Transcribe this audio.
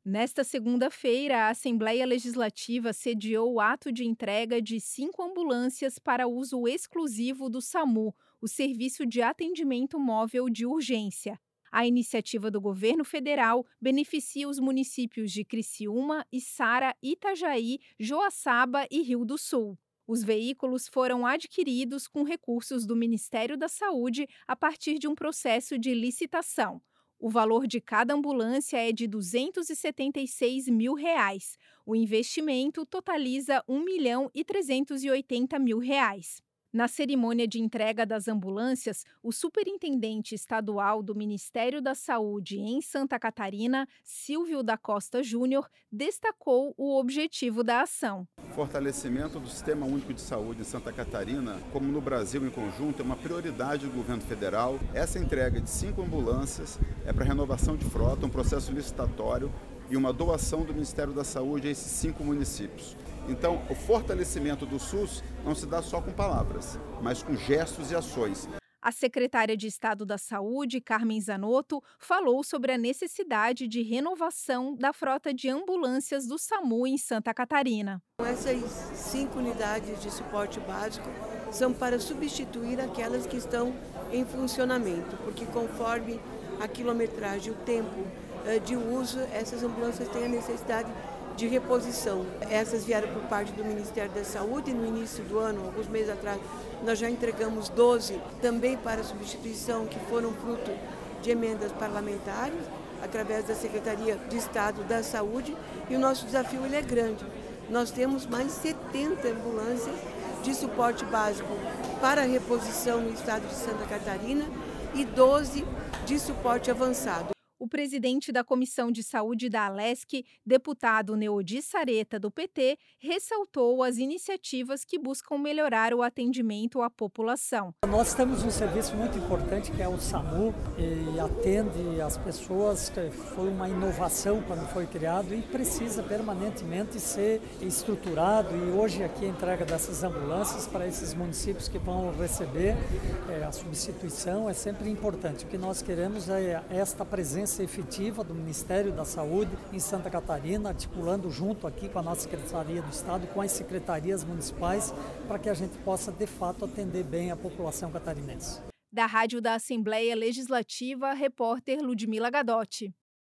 Nesta segunda-feira, a Assembleia Legislativa sediou o ato de entrega de 5 ambulâncias para uso exclusivo do SAMU, o Serviço de Atendimento Móvel de Urgência. A iniciativa do governo federal beneficia os municípios de Criciúma, Içara, Itajaí, Joaçaba e Rio do Sul. Os veículos foram adquiridos com recursos do Ministério da Saúde a partir de um processo de licitação. O valor de cada ambulância é de R$ 276 mil. O investimento totaliza R$ 1.380.000. Na cerimônia de entrega das ambulâncias, o superintendente estadual do Ministério da Saúde em Santa Catarina, Silvio da Costa Júnior, destacou o objetivo da ação. O fortalecimento do Sistema Único de Saúde em Santa Catarina, como no Brasil em conjunto, é uma prioridade do governo federal. Essa entrega de 5 ambulâncias é para renovação de frota, um processo licitatório e uma doação do Ministério da Saúde a esses 5 municípios. Então, o fortalecimento do SUS não se dá só com palavras, mas com gestos e ações. A secretária de Estado da Saúde, Carmen Zanotto, falou sobre a necessidade de renovação da frota de ambulâncias do SAMU em Santa Catarina. Essas 5 unidades de suporte básico são para substituir aquelas que estão em funcionamento, porque conforme a quilometragem, o tempo de uso, essas ambulâncias têm a necessidade de reposição. Essas vieram por parte do Ministério da Saúde no início do ano, alguns meses atrás, nós já entregamos 12 também para substituição, que foram fruto de emendas parlamentares, através da Secretaria de Estado da Saúde, e o nosso desafio ele é grande. Nós temos mais de 70 ambulâncias de suporte básico para reposição no estado de Santa Catarina e 12 de suporte avançado. O presidente da Comissão de Saúde da Alesc, deputado Neodi Sareta, do PT, ressaltou as iniciativas que buscam melhorar o atendimento à população. Nós temos um serviço muito importante que é o SAMU e atende as pessoas, que foi uma inovação quando foi criado e precisa permanentemente ser estruturado, e hoje aqui a entrega dessas ambulâncias para esses municípios que vão receber a substituição é sempre importante. O que nós queremos é esta presença efetiva do Ministério da Saúde em Santa Catarina, articulando junto aqui com a nossa Secretaria do Estado, com as secretarias municipais, para que a gente possa, de fato, atender bem a população catarinense. Da Rádio da Assembleia Legislativa, repórter Ludmila Gadotti.